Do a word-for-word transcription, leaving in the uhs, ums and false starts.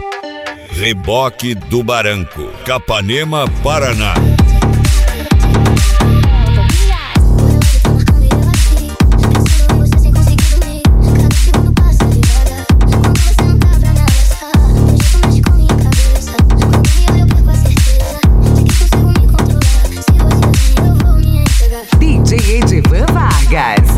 Reboque do Barranco, Capanema, Paraná. D J Edivan Vargas.